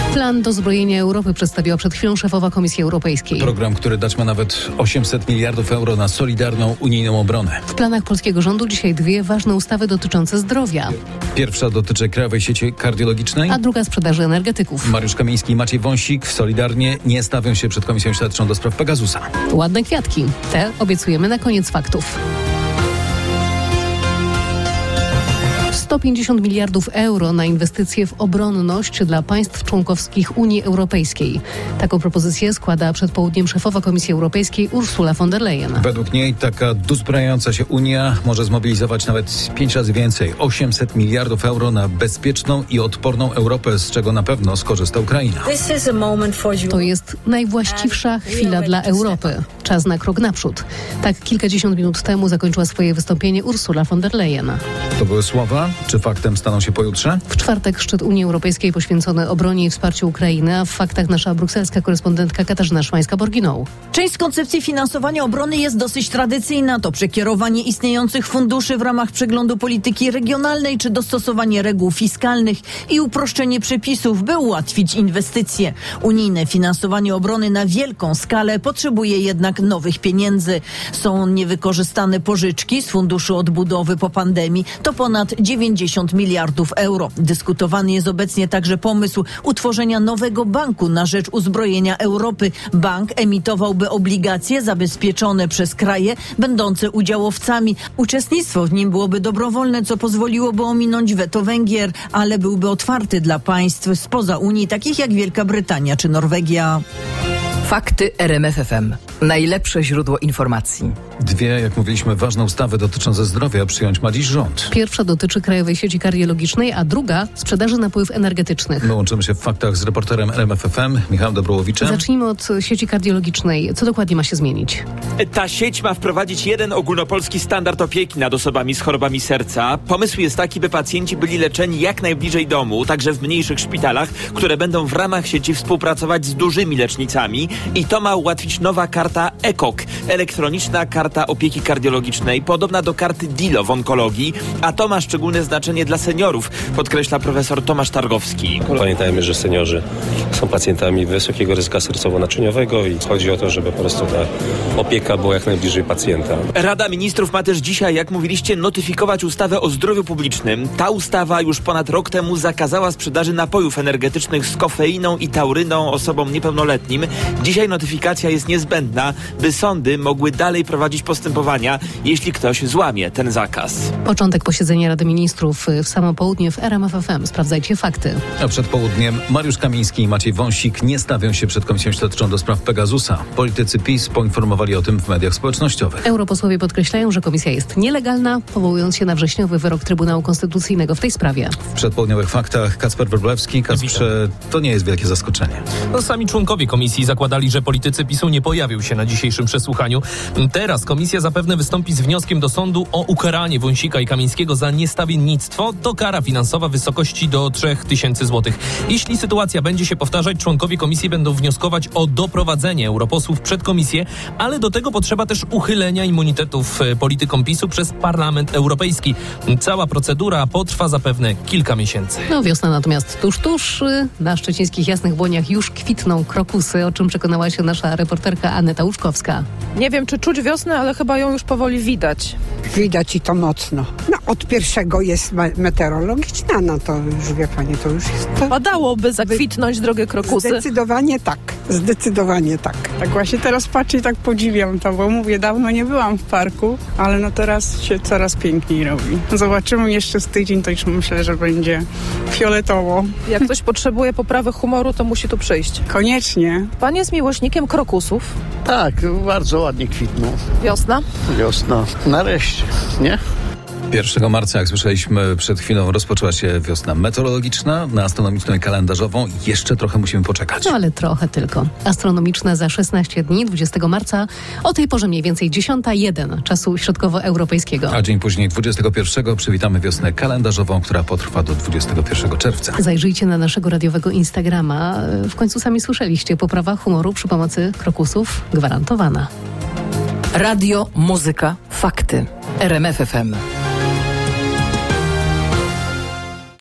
Plan dozbrojenia Europy przedstawiła przed chwilą szefowa Komisji Europejskiej. Program, który dać ma nawet 800 miliardów euro na solidarną unijną obronę. W planach polskiego rządu dzisiaj dwie ważne ustawy dotyczące zdrowia. Pierwsza dotyczy Krajowej Sieci Kardiologicznej, a druga sprzedaży energetyków. Mariusz Kamiński i Maciej Wąsik solidarnie nie stawią się przed Komisją Śledczą do spraw Pegasusa. Ładne kwiatki. Te obiecujemy na koniec faktów. 150 miliardów euro na inwestycje w obronność dla państw członkowskich Unii Europejskiej. Taką propozycję składa przed południem szefowa Komisji Europejskiej Ursula von der Leyen. Według niej taka dozbrajająca się Unia może zmobilizować nawet 5 razy więcej. 800 miliardów euro na bezpieczną i odporną Europę, z czego na pewno skorzysta Ukraina. To jest najwłaściwsza chwila dla Europy. Czas na krok naprzód. Tak kilkadziesiąt minut temu zakończyła swoje wystąpienie Ursula von der Leyen. To były słowa? Czy faktem staną się pojutrze? W czwartek szczyt Unii Europejskiej poświęcony obronie i wsparciu Ukrainy, a w faktach nasza brukselska korespondentka Katarzyna Szymańska-Borginą. Część z koncepcji finansowania obrony jest dosyć tradycyjna. To przekierowanie istniejących funduszy w ramach przeglądu polityki regionalnej czy dostosowanie reguł fiskalnych i uproszczenie przepisów, by ułatwić inwestycje. Unijne finansowanie obrony na wielką skalę potrzebuje jednak nowych pieniędzy. Są niewykorzystane pożyczki z Funduszu Odbudowy po pandemii. To ponad 90 miliardów euro. Dyskutowany jest obecnie także pomysł utworzenia nowego banku na rzecz uzbrojenia Europy. Bank emitowałby obligacje zabezpieczone przez kraje będące udziałowcami. Uczestnictwo w nim byłoby dobrowolne, co pozwoliłoby ominąć weto Węgier, ale byłby otwarty dla państw spoza Unii, takich jak Wielka Brytania czy Norwegia. Fakty RMF FM. Najlepsze źródło informacji. Dwie, jak mówiliśmy, ważne ustawy dotyczące zdrowia przyjąć ma dziś rząd. Pierwsza dotyczy Krajowej Sieci Kardiologicznej, a druga sprzedaży napojów energetycznych. My łączymy się w faktach z reporterem RMF FM, Michałem Dobrołowiczem. Zacznijmy od sieci kardiologicznej. Co dokładnie ma się zmienić? Ta sieć ma wprowadzić jeden ogólnopolski standard opieki nad osobami z chorobami serca. Pomysł jest taki, by pacjenci byli leczeni jak najbliżej domu, także w mniejszych szpitalach, które będą w ramach sieci współpracować z dużymi lecznicami. I to ma ułatwić nowa karta EKOK, elektroniczna karta opieki kardiologicznej, podobna do karty DILO w onkologii, a to ma szczególne znaczenie dla seniorów, podkreśla profesor Tomasz Targowski. Pamiętajmy, że seniorzy są pacjentami wysokiego ryzyka sercowo-naczyniowego i chodzi o to, żeby po prostu ta opieka była jak najbliżej pacjenta. Rada Ministrów ma też dzisiaj, jak mówiliście, notyfikować ustawę o zdrowiu publicznym. Ta ustawa już ponad rok temu zakazała sprzedaży napojów energetycznych z kofeiną i tauryną osobom niepełnoletnim. Dzisiaj notyfikacja jest niezbędna, by sądy mogły dalej prowadzić postępowania, jeśli ktoś złamie ten zakaz. Początek posiedzenia Rady Ministrów w samo południe w RMF FM. Sprawdzajcie fakty. A przed południem Mariusz Kamiński i Maciej Wąsik nie stawią się przed Komisją Śledczą do spraw Pegasusa. Politycy PiS poinformowali o tym w mediach społecznościowych. Europosłowie podkreślają, że komisja jest nielegalna, powołując się na wrześniowy wyrok Trybunału Konstytucyjnego w tej sprawie. W przedpołudniowych faktach Kacper Wróblewski. Kacprze, to nie jest wielkie zaskoczenie. No, sami członkowie komisji zakładali, że politycy PiS-u nie pojawią się na dzisiejszym przesłuchaniu. Teraz komisja zapewne wystąpi z wnioskiem do sądu o ukaranie Wąsika i Kamińskiego za niestawiennictwo. To kara finansowa w wysokości do 3000 zł. Jeśli sytuacja będzie się powtarzać, członkowie komisji będą wnioskować o doprowadzenie europosłów przed komisję, ale do tego potrzeba też uchylenia immunitetów politykom PiS-u przez Parlament Europejski. Cała procedura potrwa zapewne kilka miesięcy. No wiosna natomiast tuż. Na szczecińskich Jasnych Błoniach już kwitną krokusy, o czym przekonała się nasza reporterka Aneta Łuczkowska. Nie wiem, czy czuć wiosnę, ale chyba ją już powoli widać. Widać i to mocno. No, od pierwszego jest meteorologiczna, no to już wie pani, to już jest... To... Padałoby zakwitnąć drogie krokusy. Zdecydowanie tak. Tak właśnie teraz patrzę i tak podziwiam to, bo mówię, dawno nie byłam w parku, ale no teraz się coraz piękniej robi. Zobaczymy jeszcze z tydzień, to już myślę, że będzie fioletowo. Jak ktoś potrzebuje poprawy humoru, to musi tu przyjść. Koniecznie. Pan jest miłośnikiem krokusów? Tak, bardzo ładnie kwitną. Wiosna? Wiosna. Nareszcie, nie? 1 marca, jak słyszeliśmy przed chwilą, rozpoczęła się wiosna meteorologiczna. Na astronomiczną i kalendarzową jeszcze trochę musimy poczekać. No ale trochę tylko. Astronomiczna za 16 dni, 20 marca, o tej porze mniej więcej 10:01 czasu środkowoeuropejskiego. A dzień później, 21, przywitamy wiosnę kalendarzową, która potrwa do 21 czerwca. Zajrzyjcie na naszego radiowego Instagrama. W końcu sami słyszeliście, poprawa humoru przy pomocy krokusów gwarantowana. Radio, muzyka, fakty. RMF FM.